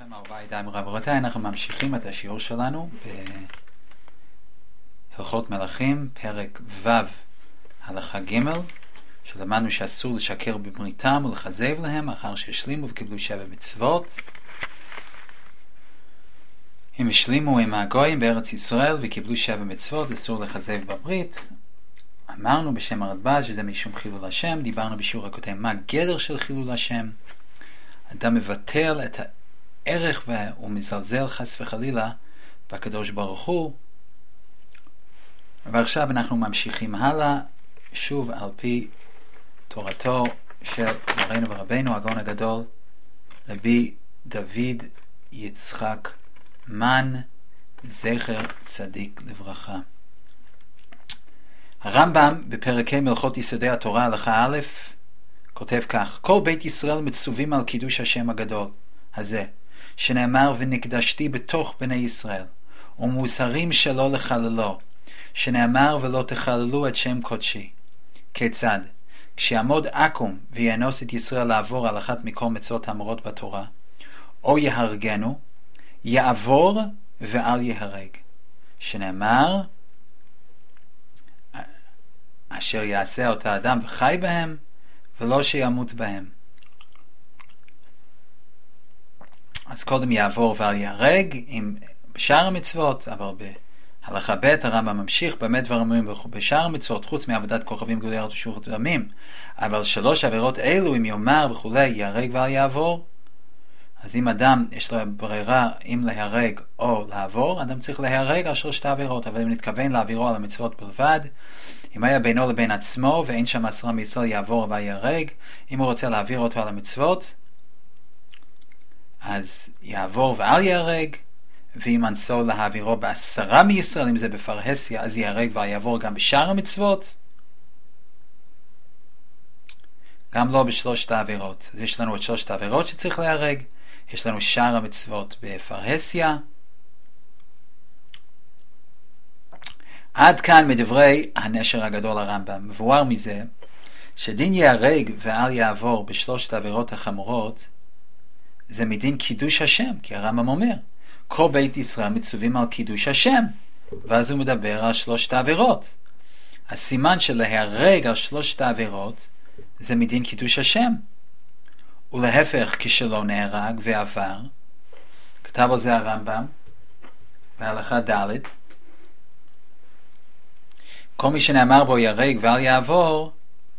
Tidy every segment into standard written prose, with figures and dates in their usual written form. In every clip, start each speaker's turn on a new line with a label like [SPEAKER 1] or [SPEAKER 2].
[SPEAKER 1] שלום אהוביי ורבותיי, אנחנו ממשיכים את השיעור שלנו בהלכות מלכים, פרק ו' הלכה ג', שלמדנו שאסור לשקר בבריתם ולכזב להם אחר שהשלימו וקיבלו 7 מצוות. הם השלימו עם הגויים בארץ ישראל וקיבלו 7 מצוות, אסור לכזב בברית. אמרנו בשם הרדב"ז שזה משום חילול השם. דיברנו בשיעור הקודם מה גדר של חילול השם. אדם מבטל את הערך והוא מזלזל חס וחלילה בקדוש ברוך הוא. ועכשיו אנחנו ממשיכים הלאה, שוב על פי תורתו של מורנו ורבנו הגאון הגדול רבי דוד יצחק מן, זכר צדיק לברכה. הרמב"ם בפרק ה' הלכות יסודי התורה הלכה א' כותב כך: כל בית ישראל מצווים על קידוש השם הגדול הזה, שנאמר ונקדשתי בתוך בני ישראל, ומוסרים שלא לחללו, שנאמר ולא תחללו את שם קודשי. כיצד? כשיעמוד עקום ויאנוס את ישראל לעבור על אחת מכל מצוות האמורות בתורה, או יהרגנו, יעבור ואל יהרג, שנאמר אשר יעשה אותה אדם וחי בהם, ולא שימות בהם. אז קודם יעבור ואל יהרג עם בשאר המצוות, אבל בהלכה ב' הרמב"ם ממשיך באמת דברים בשאר המצוות חוץ מעבודת כוכבים גילוי ארץ ושפיכות דמים, אבל 3 עבירות אלו אם יאמר וכולי יהרג ואל יעבור. אז אם אדם יש לו ברירה אם להרג או לעבור, אדם צריך להרג על 3 עבירות, אבל אם נתכוון להעבירו על המצוות בלבד, אם היה בינו לבין עצמו ואין שם 10 מישראל יעבור ויהרג, אם הוא רוצה להעביר אותו על המצוות אז יעבור ואל יהרג, ואם אנסו להעבירו ב10 מישראל, אם זה בפרהסיה, אז יהרג ויעבור גם בשאר המצוות, גם לא ב3 העבירות. אז יש לנו את 3 העבירות שצריך להרג, יש לנו שאר המצוות בפרהסיה. עד כאן מדברי הנשר הגדול הרמב"ם. מבואר מזה שדין יהרג ואל יעבור ב3 העבירות החמורות זה מדין קידוש השם, כי הרמב"ם אומר כל בית ישראל מצווים על קידוש השם, ואז הוא מדבר על 3 העבירות. הסימן של להרג על 3 העבירות זה מדין קידוש השם, ולהפך כשלא נהרג ועבר, כתב על זה הרמב"ם בהלכה ד', כל מי שנאמר בו יהרג ואל יעבור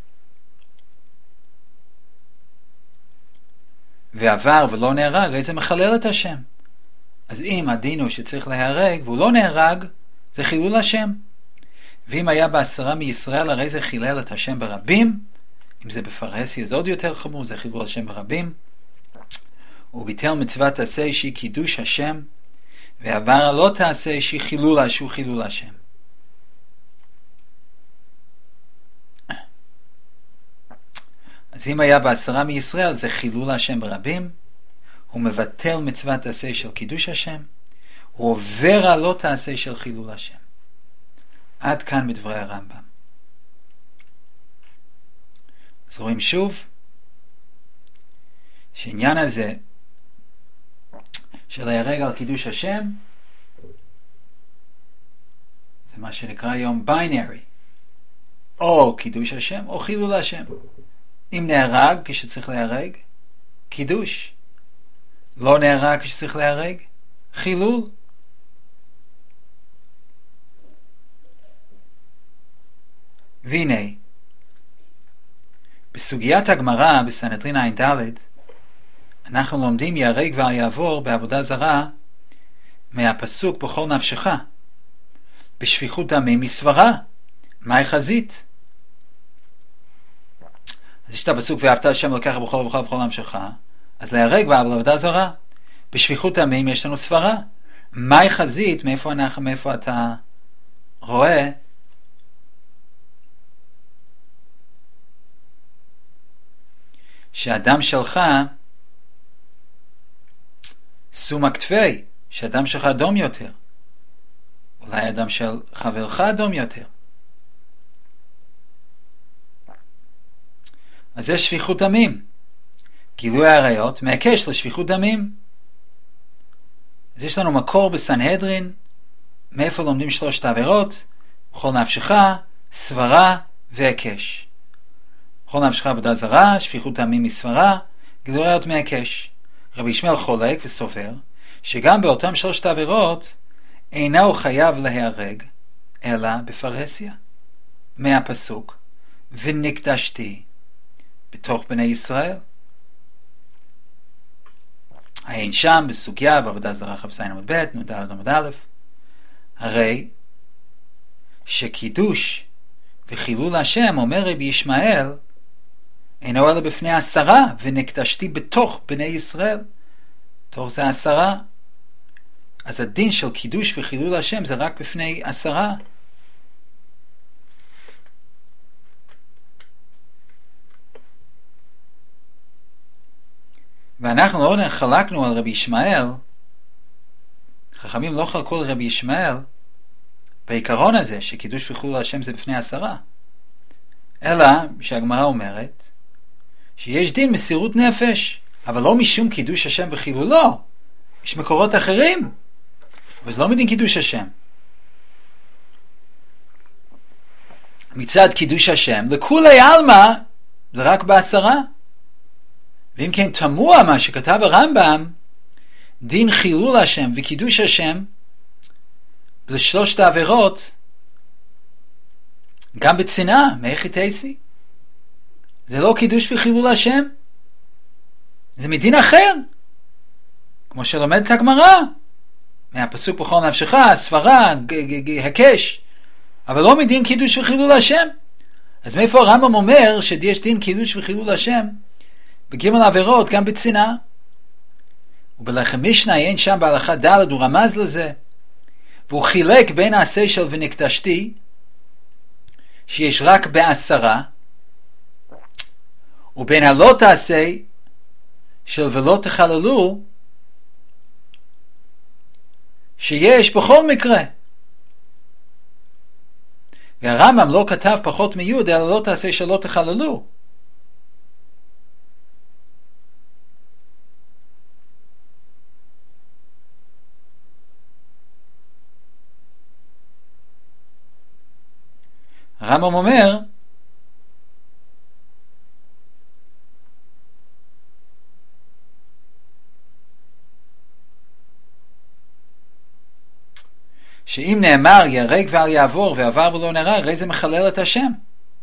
[SPEAKER 1] ועבר ולא נהרג, הרי זה מחלל את השם. אז אם הדין הוא שצריך להרג והוא לא נהרג, זה חילול השם. ואם היה ב10 מישראל, הרי זה חילל את השם ברבים. אם זה בפרהסיה זה עוד יותר חמור, זה חילול השם ברבים. וביטל מצוות תעשה שהיא קידוש השם, ועבר לא תעשה שהיא חילול השם. אז אם היה ב10 מישראל, זה חילול השם ברבים. הוא מבטל מצוות תעשה של קידוש השם, הוא עובר על לא תעשה של חילול השם. עד כאן מדברי הרמב"ם. אז רואים שוב שעניין הזה של להרג על קידוש השם זה מה שנקרא היום ביינרי, או קידוש השם או חילול השם. אם נהרג כשצריך להרג, קידוש. לא נהרג כשצריך להרג, חילול. והנה בסוגיית הגמרא בסנהדרין ע"ד אנחנו לומדים יהרג ואל יעבור בעבודה זרה מהפסוק בכל נפשך, בשפיכות דמים מסברה, מהי חזית? אז יש את הפסוק ואהבת השם אלוקיך בכל לבבך ובכל נפשך, אז להרג בעבודה זרה. בשפיכות דמים יש לנו סברה, מהי חזית? מאיפה אתה רואה שאדם שלך סום הכתפי, שאדם שלך אדום יותר, אולי אדם של חברך אדום יותר. אז זה שפיכות דמים. גילוי העריות מעקש לשפיכות דמים. אז יש לנו מקור בסנהדרין, מאיפה לומדים 3 העבירות, בכל נפשך, סברה והיקש. בכל נפשך עבודה זרה, שפיכות טעמים מסברה, גילוי עריות מהיקש. רבי ישמעאל חולק וסובר, שגם באותם 3 העבירות, אינו חייב להיהרג, אלא בפרהסיה. מהפסוק, ונקדשתי בתוך בני ישראל. העין שם בסוגיה בעבודה זרה כ"ז עמוד ב' נ"ד עמוד א', הרי שקידוש וחילול השם, אומר רבי ישמעאל, אינו אלא בפני 10, ונקדשתי בתוך בני ישראל. תוך זה 10. אז הדין של קידוש וחילול השם זה רק בפני 10. ואנחנו לא חלקנו על רבי ישמעאל, חכמים לא חלקו על רבי ישמעאל בעיקרון הזה שקידוש וחילול השם זה בפני 10, אלא שהגמרא אומרת שיש דין מסירות נפש, אבל לא משום קידוש השם וחילולו. יש מקורות אחרים, אבל זה לא מדין קידוש השם. מצד קידוש השם לכולי עלמא זה רק ב10. ואם כן תמוה מה שכתב הרמב"ם, דין חילול השם וקידוש השם לשלושת העבירות גם בצנעה, מאיך תעשי? זה לא קידוש וחילול השם, זה מדין אחר, כמו שלומדת הגמרא מהפסוק בכל נפשך, סברה, הקש, אבל לא מדין קידוש וחילול השם. אז מאיפה הרמב"ם אומר שיש דין קידוש וחילול השם בג' עבירות גם בצנעה? ובלחם משנה אין שם בהלכה ד' הוא רמז לזה, והוא חילק בין העשה של ונקדשתי שיש רק ב10, ובין הלא תעשה של ולא תחללו שיש בכל מקרה. והרמב"ם לא כתב פחות מיוד אלא לא תעשה שלא תחללו. הרמב"ם אומר שאם נאמר יהרג ואל יעבור ועבר ולא נהרג, הרי זה מחלל את השם,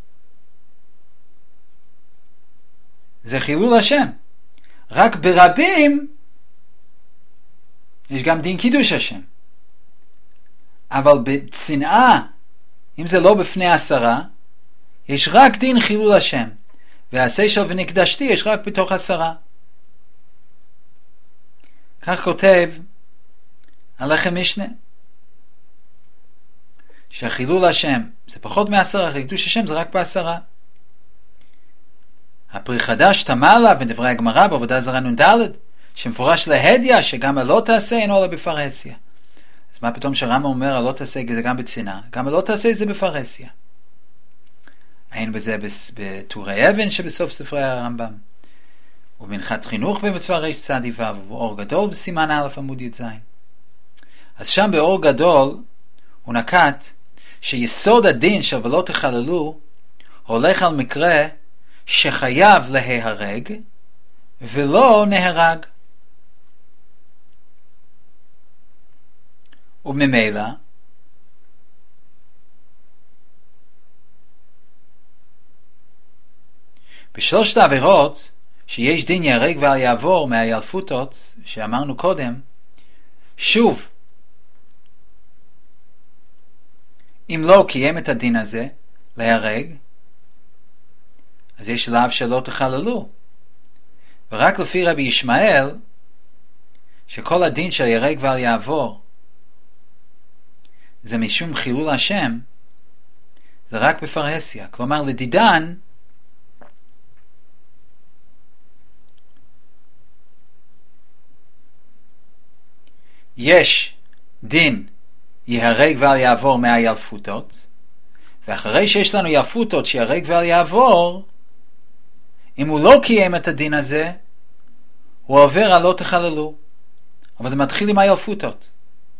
[SPEAKER 1] זה חילול השם. רק ברבים יש גם דין קידוש השם, אבל בצנעה, אם זה לא בפני 10, יש רק דין חילול השם, והעשה של ונקדשתי יש רק בתוך 10. כך כותב הלחם משנה, שהחילול השם זה פחות מ10, קידוש השם זה רק ב10. הפרי חדש תמה עליו בדברי הגמרא בעבודה זרה נ"ד, שמפורש להדיא שגם הלא תעשה אינו אלא בפרהסיה. אז מה פתאום שהרמב"ם אומר הלא תעשה זה גם בצנעה, גם הלא תעשה זה בפרהסיה? אין בזה בטורי אבן שבסוף ספרי הרמב"ם, ובמנחת חינוך במצווה רצ"ו, ובאור גדול בסימן א' עמוד י"ז. אז שם באור גדול הוא נקט שיסוד הדין של ולא תחללו הולך על מקרה שחייב להיהרג ולא נהרג, וממילא בשלושת העבירות שיש דין יהרג ואל יעבור מהילפותות שאמרנו קודם, שוב אם לא קיים את הדין הזה להיהרג, אז יש לאו שלא תחללו. ורק לפי רבי ישמעאל שכל הדין של יהרג ואל יעבור זה משום חילול השם, זה רק בפרהסיה. כלומר לדידן יש דין יהרג ואל יעבור מהילפותות, ואחרי שיש לנו ילפותות שיהרג ואל יעבור, אם הוא לא קיים את הדין הזה הוא עובר על לא תחללו, אבל זה מתחיל עם הילפותות.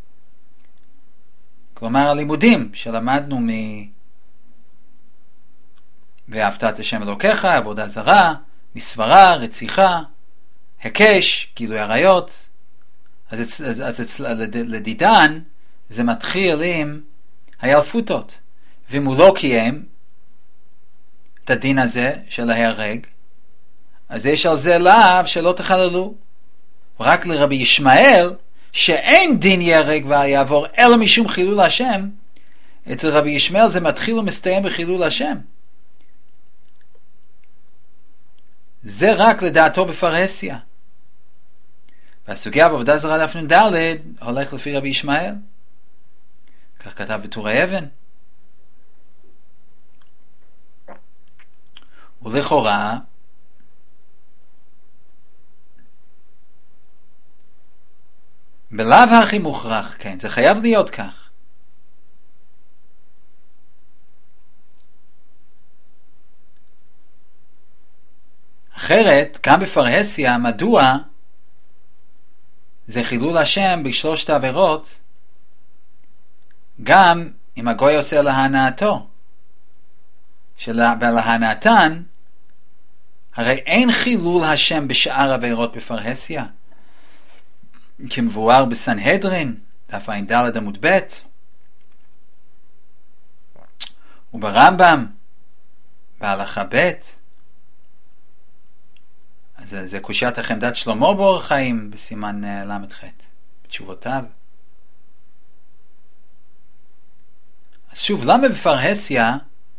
[SPEAKER 1] כלומר, הלימודים שלמדנו ואהבת את השם אלוקיך, עבודה זרה, מסברה, רציחה, הקש, גילוי עריות. אז לדידן זה מתחיל עם הילפותות. ואם הוא לא קיים את הדין הזה של להרג, אז יש על זה לאו שלא תחללו. רק לרבי ישמעאל, שאין דין יהרג ויעבור אלא משום חילול השם, אצל רבי ישמעאל זה מתחיל ומסתיים בחילול השם. זה רק לדעתו בפרהסיה. והסוגיה בעבודה זרה דף נ"ד הולך לפי רבי ישמעאל. כך כתב בטורי אבן. ולכאורה בלאו הכי מוכרח, כן, זה חייב להיות כך. אחרת, גם בפרהסיה, מדוע זה חילול השם בשלושת העבירות, גם אם הגוי עושה להנאתו. בלהנאתן, הרי אין חילול השם בשאר עבירות בפרהסיה. כמבואר בסנהדרין, דף ע"ד עמוד ב', וברמב"ם, בהלכה ב', זה קושיית החמדת שלמה באורח חיים בסימן ל"ח, בתשובותיו. אז שוב, למה בפרהסיה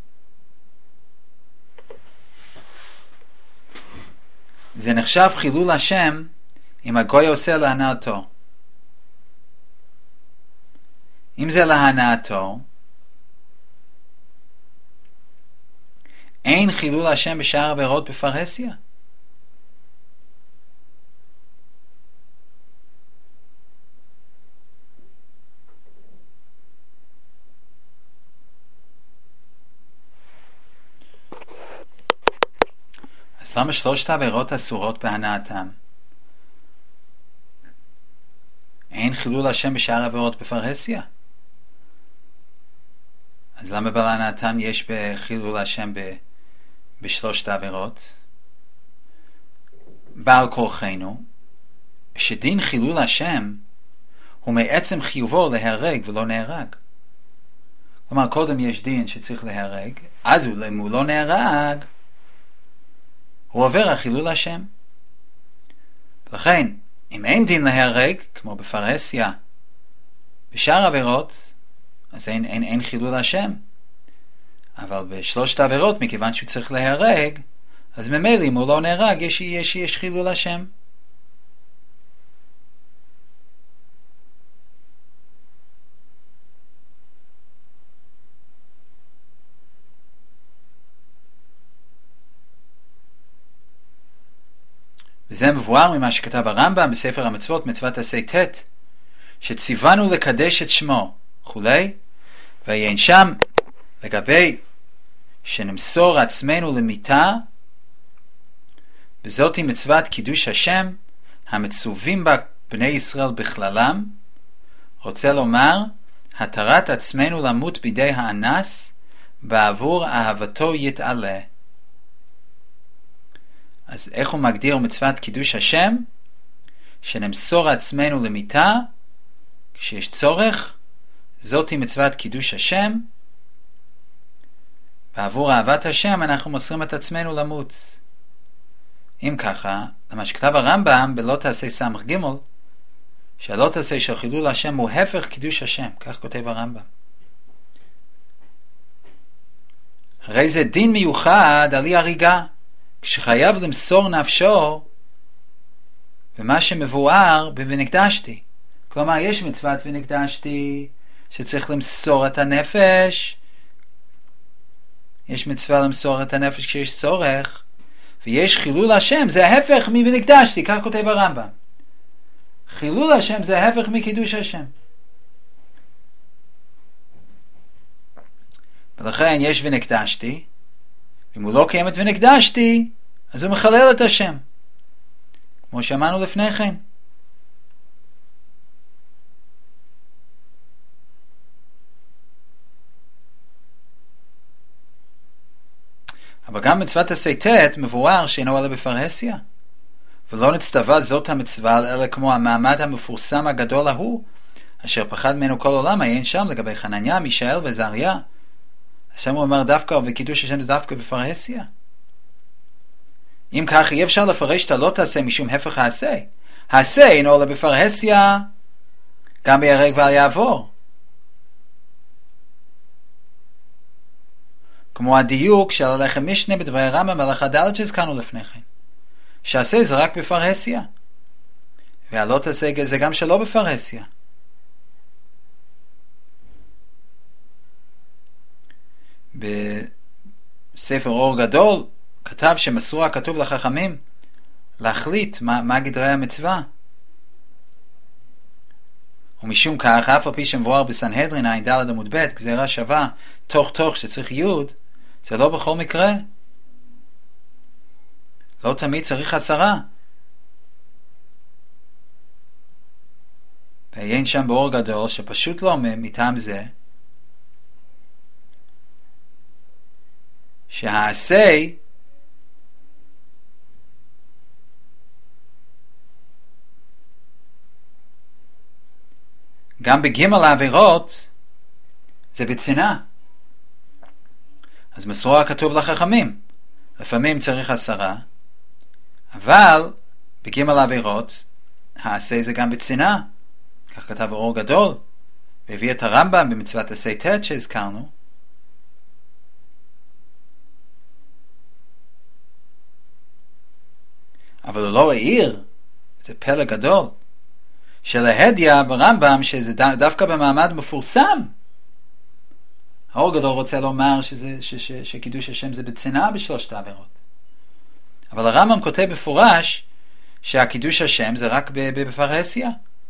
[SPEAKER 1] זה נחשב חילול השם אם הגוי עושה להנאתו? אם זה להנאתו, אין חילול השם בשאר עבירות בפרהסיה. אז למה שלושת העבירות אסורות בהנאתם? אין חילול השם בשאר עבירות בפרהסיה. אז למה בהנאתם יש בחילול השם בשלושת העבירות? בעל כורחנו, שדין חילול השם הוא מעצם חיובו להרג ולא נהרג. כלומר, קודם יש דין שצריך להרג, אז אם הוא לא נהרג, הוא עובר על חילול השם. לכן, אם אין דין להרג, כמו בפרהסיה, בשאר עבירות, אז אין חילול השם. אבל בשלושת העבירות, מכיוון שהוא צריך להרג, אז ממילא אם הוא לא נהרג, יש חילול השם. וזה מבואר ממה שכתב הרמב"ם בספר המצוות, מצוות עשה ט', שציוונו לקדש את שמו וכולי, ויין שם לגבי שנמסור עצמנו למיתה, וזאת היא מצוות קידוש השם המצווים בה בני ישראל בכללם, רוצה לומר התרת עצמנו למות בידי האנס בעבור אהבתו יתעלה. אז איך הוא מגדיר מצוות קידוש השם? שנמסור עצמנו למיתה כשיש צורך, זאת היא מצוות קידוש השם, בעבור אהבת השם אנחנו מוסרים את עצמנו למות. אם ככה, למה שכתב הרמב"ם בלא תעשה סמך ג', שלא תעשה של חילול השם הוא הפך קידוש השם, כך כותב הרמב"ם. הרי זה דין מיוחד על אי הריגה, כשחייב למסור נפשו במה שמבואר ב"ונקדשתי". כלומר, יש מצוות ונקדשתי שצריך למסור את הנפש, יש מצווה למסור את הנפש כשיש צורך, ויש חילול השם, זה ההפך מ"ונקדשתי", כך כותב הרמב"ם. חילול השם זה ההפך מקידוש השם. ולכן יש ונקדשתי, אם הוא לא קיים את ונקדשתי, אז הוא מחלל את השם, כמו שאמרנו לפני כן. אבל גם מצוות עשה ט' מבואר שאינו אלא בפרהסיה. ולא נצטווה זאת המצווה אלא כמו המעמד המפורסם הגדול ההוא, אשר פחד ממנו כל עולם עיין שם לגבי חנניה, מישאל וזריה. השם הוא אומר דווקא, וקידוש השם זה דווקא בפרהסיה. אם כך, אי אפשר לפרש את הלא תעשה משום הפך העשה. העשה אינו אלא בפרהסיה, גם ביהרג ואל יעבור. כמו הדיוק של הלחם משנה בדברי הרמב"ם הלכה ד' שהזכרנו לפני כן. שעשה זה רק בפרהסיה. והלא תעשה זה גם שלא בפרהסיה. בספר אור גדול כתב שמסרו הכתוב לחכמים להחליט מה גדרי המצווה. ומשום כך, אף על פי שמבואר בסנהדרין ע"ד עמוד ב' גזירה שווה תוך שצריך יוד, זה לא בכל מקרה. לא תמיד צריך 10. ועיין שם באור גדול שפשוט לא מטעם זה שהעשה גם בג' העבירות זה בצנעה. אז מסרו הכתוב לחכמים, לפעמים צריך 10, אבל בג' העבירות העשה זה גם בצנעה. כך כתב אור גדול, והביא את הרמב"ם במצוות עשה ט' שהזכרנו. אבל הוא לא העיר, זה פלא גדול, שלהדיה ברמב"ם שזה דווקא במעמד מפורסם. האור גדול רוצה לומר שקידוש השם זה בצנעה בשלושת העבירות. אבל הרמב"ם כותב בפורש שהקידוש השם זה רק בפרהסיה.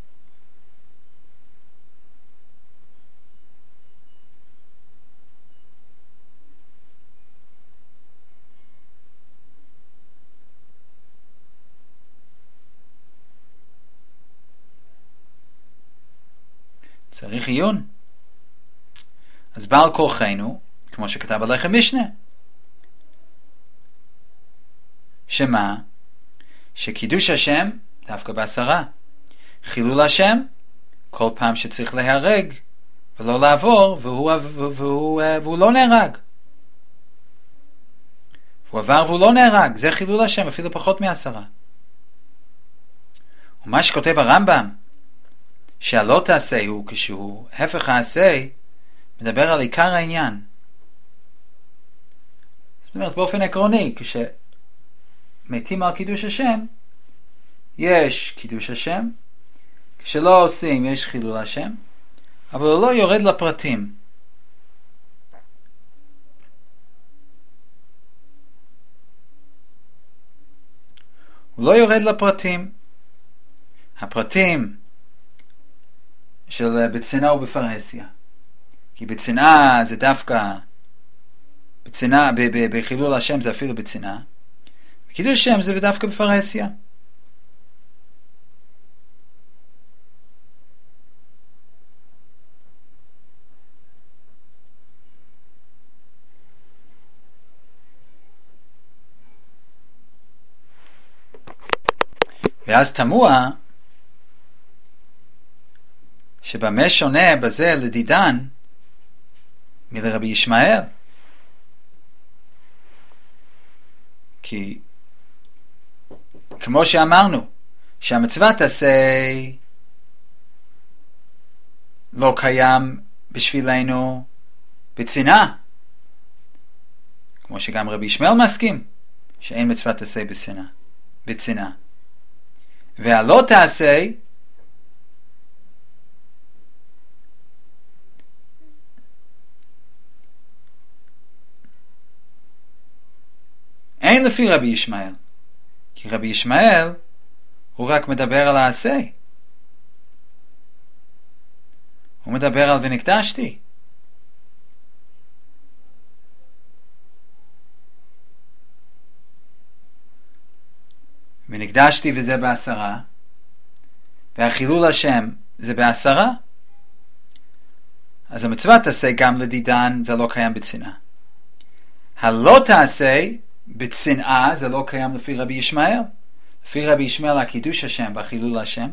[SPEAKER 1] צריך עיון. אז בעל כורחנו, כמו שכתב הלחם משנה, שמה? שקידוש השם דווקא ב10, חילול השם כל פעם שצריך להיהרג ולא לעבור, והוא לא נהרג. הוא עבר והוא לא נהרג, זה חילול השם, אפילו פחות מ10. ומה שכותב הרמב"ם שהלא תעשה הוא כשהוא הפך העשה, מדבר על עיקר העניין. זאת אומרת, באופן עקרוני, כשמתים על קידוש השם, יש קידוש השם, כשלא עושים יש חילול השם, אבל הוא לא יורד לפרטים. הוא לא יורד לפרטים. הפרטים של בצנעה ובפרהסיה. כי בצנעה זה דווקא, בחילול השם זה אפילו בצנעה. בקידוש השם זה דווקא בפרהסיה. ואז תמוה שבמה שונה בזה לדידן מלרבי ישמעאל. כי כמו שאמרנו שהמצוות עשה לא קיים בשבילנו בצנעה, כמו שגם רבי ישמעאל מסכים שאין מצוות עשה בצנעה. והלא תעשה אין לפי רבי ישמעאל, כי רבי ישמעאל הוא רק מדבר על העשה. הוא מדבר על ונקדשתי. ונקדשתי וזה ב10, והחילול השם זה ב10, אז המצוות עשה גם לדידן זה לא קיים בצנעה. הלא תעשה בצנעה זה לא קיים לפי רבי ישמעאל. לפי רבי ישמעאל הקידוש השם והחילול השם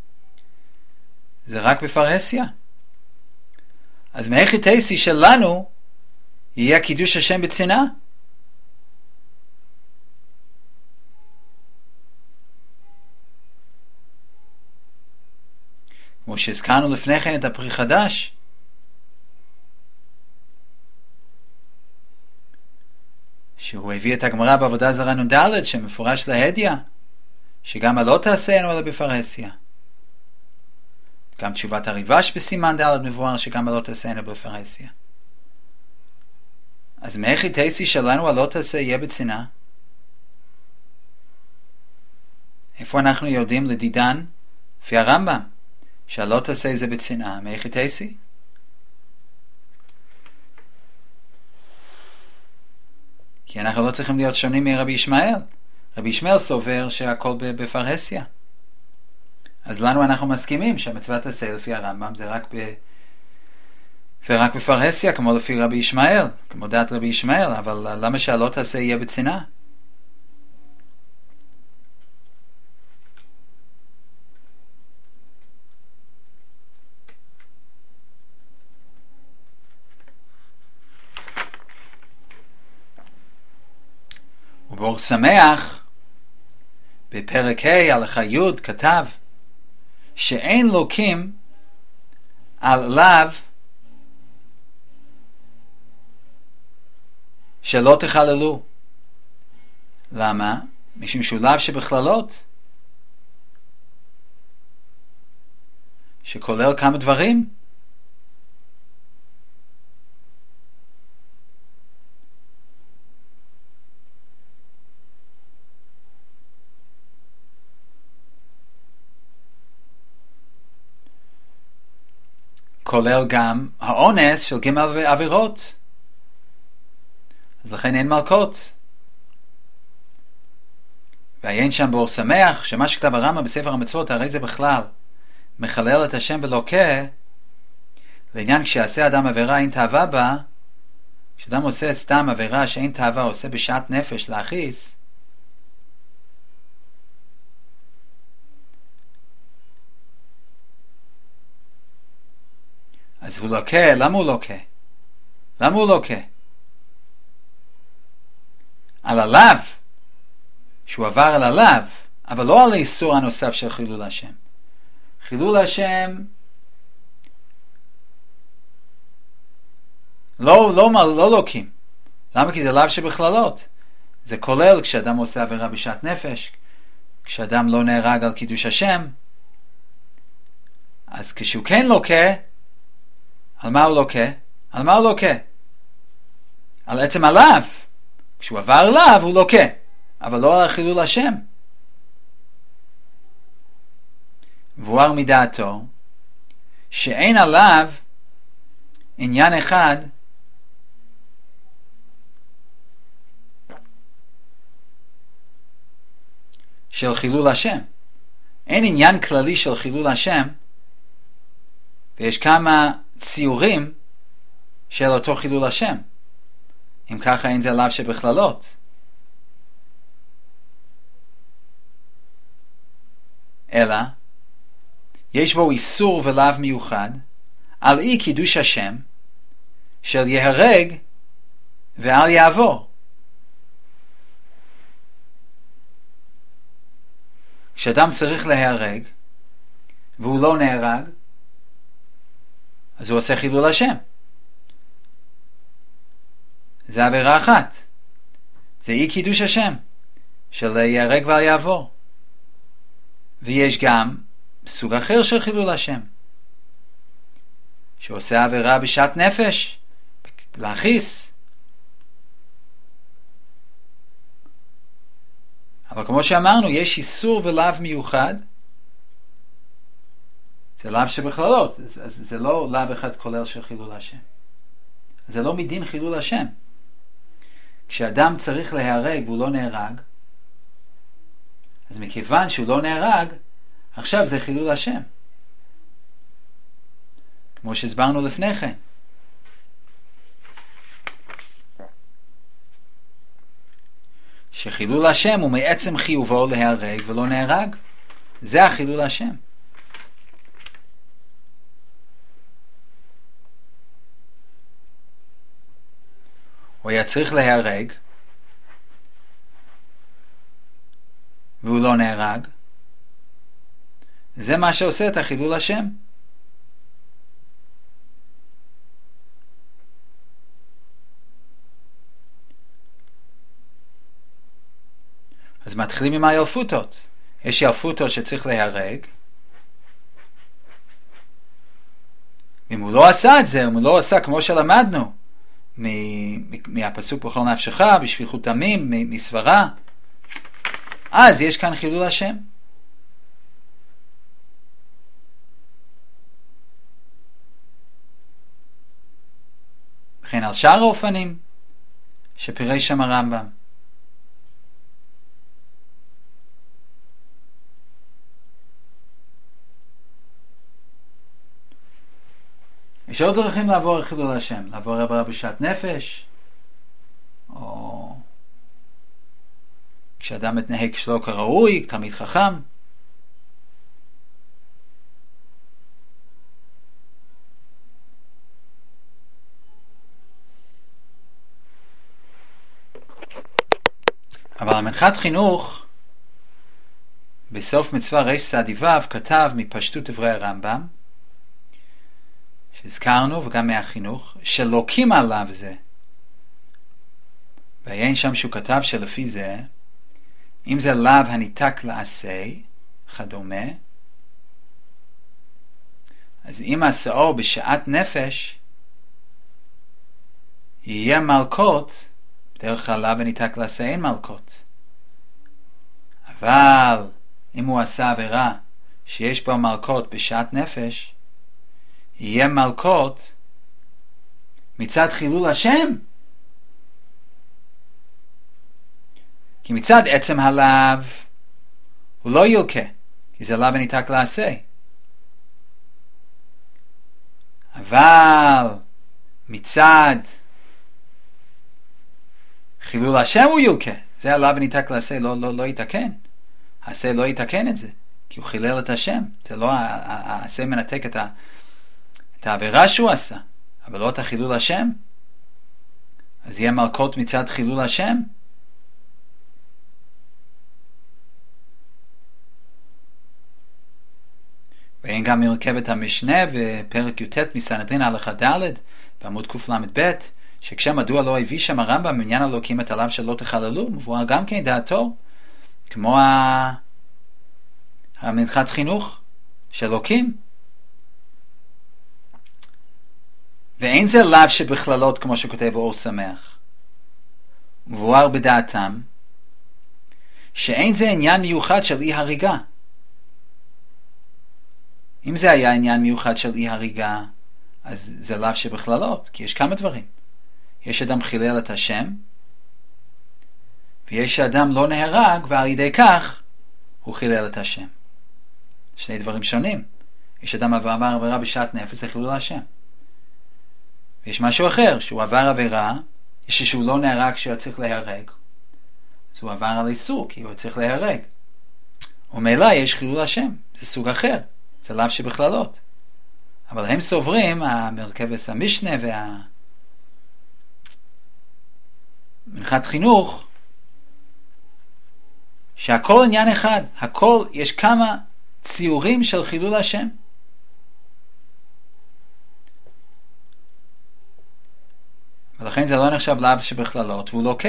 [SPEAKER 1] זה רק בפרהסיה. אז מאיך תעשי שלנו יהיה קידוש השם בצנעה? כמו שהזכרנו לפני כן את הפרי חדש, שהוא הביא את הגמרא בעבודה זרה נ"ד שמפורש להדיא, שגם הלא תעשינו אלא בפרהסיה. גם תשובת הריבש בסימן ד' מבואר שגם הלא תעשינו בפרהסיה. אז מאיך תעשי שלנו הלא תעשה יהיה בצנעה? איפה אנחנו יודעים לדידן? לפי הרמב"ם שהלא תעשה זה בצנעה. מאיך תעשי? כי אנחנו לא צריכים להיות שונים מרבי ישמעאל. רבי ישמעאל סובר שהכל בפרהסיה. אז לנו אנחנו מסכימים שהמצוות תעשה לפי הרמב"ם זה רק בפרהסיה, כמו לפי רבי ישמעאל, כמו דעת רבי ישמעאל, אבל למה שהלא תעשה יהיה בצנעה? ובאור שמח בפרק ה' הלכה י' כתב שאין לוקים על לאו שלא תחללו. למה? משום שהוא לאו שבכללות, שכולל כמה דברים. כולל גם האונס של ג' עבירות. אז לכן אין מלכות. ועיין שם באור שמח שמה שכתב הרמב"ם בספר המצוות הרי זה בכלל מחלל את השם ולוקה, לעניין כשיעשה אדם עבירה אין תאווה בה. כשאדם עושה סתם עבירה שאין תאווה, עושה בשעת נפש להכיס, אז הוא לוקה. למה הוא לוקה? למה הוא לוקה? על הלאו, שהוא עבר על הלאו, אבל לא על האיסור הנוסף של חילול השם. חילול השם לא לוקים. למה? כי זה לאו שבכללות. זה כולל כשאדם עושה עבירה בשעת נפש, כשאדם לא נהרג על קידוש השם. אז כשהוא כן לוקה, על מה הוא לוקה? על מה הוא לוקה? על עצם הלאו. כשהוא עבר לאו הוא לוקה, אבל לא על חילול השם. מבואר מדעתו שאין עליו עניין אחד של חילול השם. אין עניין כללי של חילול השם, ויש כמה ציורים של אותו חילול השם. אם ככה אין זה לאו שבכללות. אלא יש בו איסור ולאו מיוחד על אי קידוש השם של יהרג ואל יעבור. כשאדם צריך להיהרג והוא לא נהרג, אז הוא עושה חילול השם. זה עבירה אחת. זה אי קידוש השם של יהרג ואל יעבור. ויש גם סוג אחר של חילול השם, שעושה עבירה בשעת נפש, להכיס. אבל כמו שאמרנו, יש איסור ולאו מיוחד. זה לאו שבכללות, אז זה לא לאו אחד כולל של חילול השם. זה לא מדין חילול השם. כשאדם צריך להיהרג והוא לא נהרג, אז מכיוון שהוא לא נהרג, עכשיו זה חילול השם. כמו שהסברנו לפני כן. שחילול השם הוא מעצם חיובו להיהרג ולא נהרג. זה החילול השם. הוא היה צריך להיהרג והוא לא נהרג. זה מה שעושה את החילול השם. אז מתחילים עם הילפותות. יש ילפותות שצריך להיהרג. אם הוא לא עשה את זה, אם הוא לא עשה כמו שלמדנו מהפסוק בכל נפשך, בשפיכות דמים, מסברה, אז יש כאן חילול השם. וכן על שאר האופנים שפירש שם הרמב"ם. יש עוד דרכים לעבור חילול השם, לעבור עבירה בשעת נפש, או כשאדם מתנהג שלא כראוי, תלמיד חכם. אבל המנחת חינוך בסוף מצווה רצ"ו כתב מפשטות דברי הרמב"ם שהזכרנו, וגם מהחינוך, שלוקים עליו זה. ועיין שם שהוא כתב שלפי זה, אם זה לאו הניתק לעשי, כדומה, אז אם עשאו בשעת נפש, יהיה מלכות, בדרך כלל לאו הניתק לעשי אין מלכות. אבל אם הוא עשה עבירה שיש בה מלכות בשעת נפש, יהיה מלכות מצד חילול השם. כי מצד עצם הלאו הוא לא ילקה, כי זה לאו הניתק לעשה. אבל מצד חילול השם הוא ילקה, זה הלאו הניתק לעשה, לא יתקן. העשה לא יתקן את זה, כי הוא חילל את השם. זה לא, העשה מנתק את העבירה שהוא עשה, אבל לא את החילול השם. אז יהיה מלכות מצד חילול השם. ואין גם מרכבת המשנה בפרק י"ט מסנהדרין הלכה ד' בעמוד קל"ב, שכשמדוע לא הביא שם הרמב"ם בעניין אלוקים את עליו שלא תחללו, מבואר גם כן דעתו כמו המנחת חינוך של אלוקים. ואין זה לאו שבכללות כמו שכותב אור שמח. מבואר בדעתם שאין זה עניין מיוחד של אי הריגה. אם זה היה עניין מיוחד של אי הריגה, אז זה לאו שבכללות, כי יש כמה דברים. יש אדם חילל את השם, ויש אדם לא נהרג, ועל ידי כך הוא חילל את השם. שני דברים שונים. יש אדם עבר עבירה בשעת נפש, זה חילול השם. ויש משהו אחר, שהוא עבר עבירה, שהוא לא נהרג כשהוא צריך להיהרג. אז הוא עבר על איסור, כי הוא צריך להיהרג. ומילא יש חילול השם, זה סוג אחר. זה לאו שבכללות. אבל הם סוברים, המרכבת המשנה והמנחת חינוך, שהכל עניין אחד. הכל, יש כמה ציורים של חילול השם. ולכן זה לא נחשב לאו שבכללות, והוא לוקה.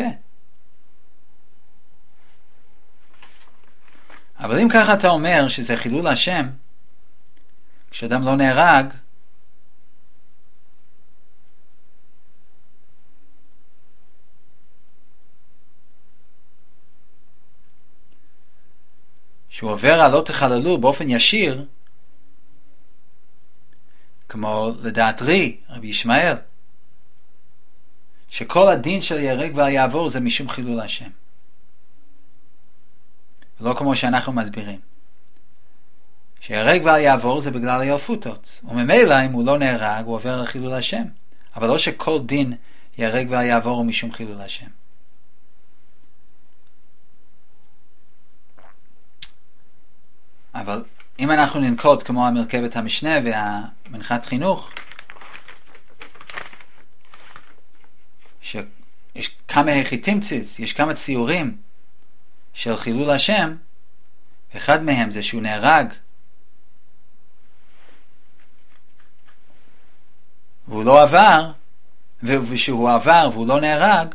[SPEAKER 1] אבל אם ככה אתה אומר שזה חילול השם, כשאדם לא נהרג, שהוא עובר על לא תחללו באופן ישיר, כמו לדעת רבי ישמעאל, שכל הדין של ייהרג ועל יעבור זה משום חילול השם. לא כמו שאנחנו מסבירים. שיהרג ועל יעבור זה בגלל הילפותות. וממילא אם הוא לא נהרג הוא עובר על חילול השם. אבל לא שכל דין ייהרג ועל יעבור הוא משום חילול השם. אבל אם אנחנו ננקוט כמו המרכבת המשנה והמנחת חינוך, שיש כמה היחיתימציס, יש כמה ציורים של חילול השם, אחד מהם זה שהוא נהרג והוא לא עבר, ושהוא עבר והוא לא נהרג,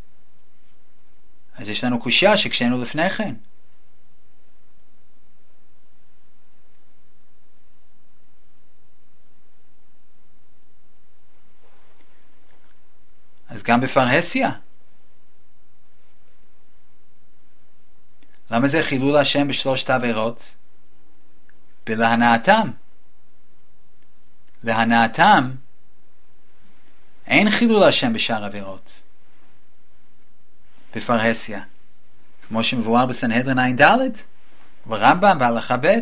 [SPEAKER 1] אז יש לנו קושיה שכשהיינו לפני כן. אז גם בפרהסיה. למה זה חילול השם בשלושת העבירות? בלהנאתם. להנאתם אין חילול השם בשאר עבירות. בפרהסיה. כמו שמבואר בסנהדרין ע"ד, ברמב"ם בהלכה ב'.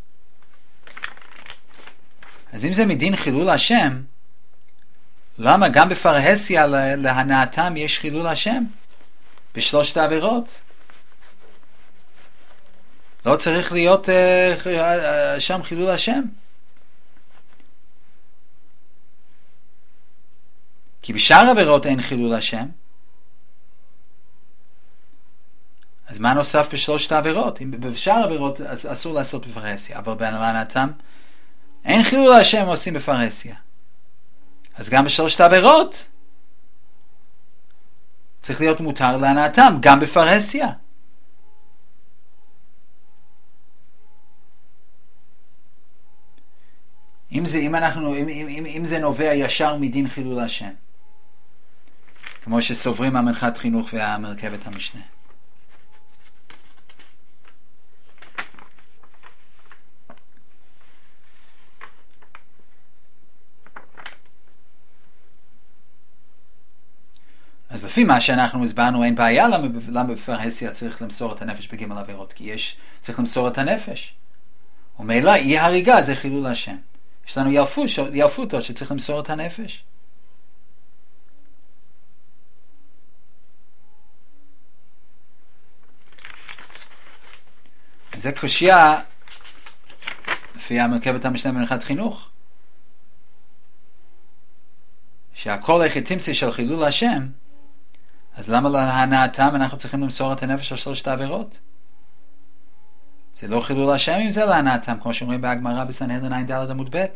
[SPEAKER 1] אז אם זה מדין חילול השם, למה גם בפרהסיה להנאתם יש חילול השם? בשלושת העבירות. לא צריך להיות שם חילול השם. כי בשאר העבירות אין חילול השם. אז מה נוסף בשלושת העבירות? אם בשאר העבירות אסור לעשות בפרהסיה, אבל בהנאתם אין חילול השם עושים בפרהסיה. אז גם בשלושת העבירות צריך להיות מותר להנאתם, גם בפרהסיה. אם זה נובע ישר מדין חילול השם, כמו שסוברים המנחת חינוך והמרכבת המשנה. אז לפי מה שאנחנו הסברנו, אין בעיה למה בפרהסיה צריך למסור את הנפש בג' עבירות, כי צריך למסור את הנפש. ומילא אי הריגה זה חילול השם. יש לנו ילפותות שצריך למסור את הנפש. זה קושיה לפי המרכבת המשנה במנחת חינוך, שהכל היחיתימסי של חילול השם, אז למה להנאתם אנחנו צריכים למסור את הנפש על שלושת העבירות? זה לא חילול השם אם זה להנאתם, כמו שאומרים בהגמרא בסנהדרין ע"ד עמוד ב'.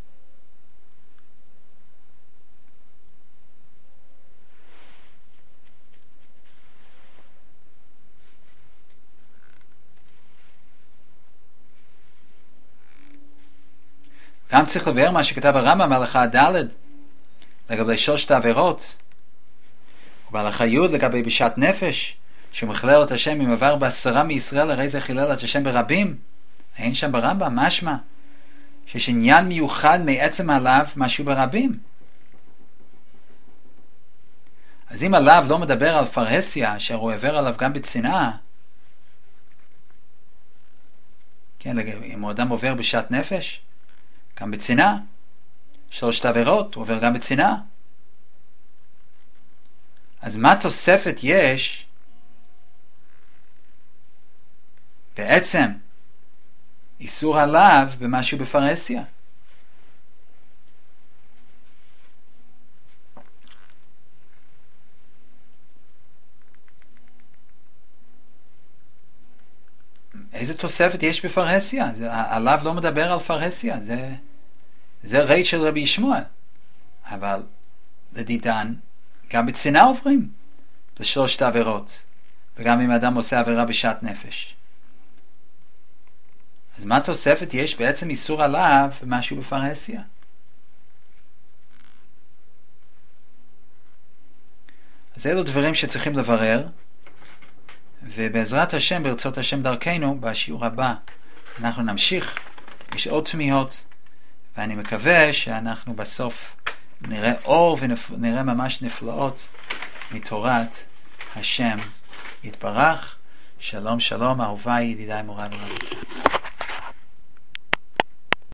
[SPEAKER 1] גם צריך לבאר מה שכתב הרמב"ם בהלכה ד' לגבי שלושת העבירות, ובהלכה י' לגבי בשעת נפש, שמחלל את השם אם עבר בעשרה מישראל, הרי זה חילל את השם ברבים. אין שם ברמב"ם משמע שיש עניין מיוחד מעצם עליו משהו ברבים. אז אם עליו לא מדבר על פרהסיה, אשר הוא עבר עליו גם בצנעה, כן, אם הוא אדם עובר בשעת נפש, גם בצנעה, שלושת עבירות, הוא עובר גם בצנעה. אז מה תוספת יש בעצם איסור עליו במשהו בפרהסיה? איזה תוספת יש בפרהסיה? עליו לא מדבר על פרהסיה, זה רייט של רבי ישמעאל. אבל לדידן גם בצנעה עוברים לשלושת העבירות, וגם אם אדם עושה עבירה בשעת נפש. אז מה תוספת יש בעצם איסור עליו משהו בפרהסיה? אז אלו דברים שצריכים לברר, ובעזרת השם, ברצות השם דרכנו, בשיעור הבא אנחנו נמשיך. יש עוד תמיהות, ואני מקווה שאנחנו בסוף נראה אור ונראה ממש נפלאות מתורת השם יתברך. שלום שלום אהוביי ידידיי מוריי ורבותיי.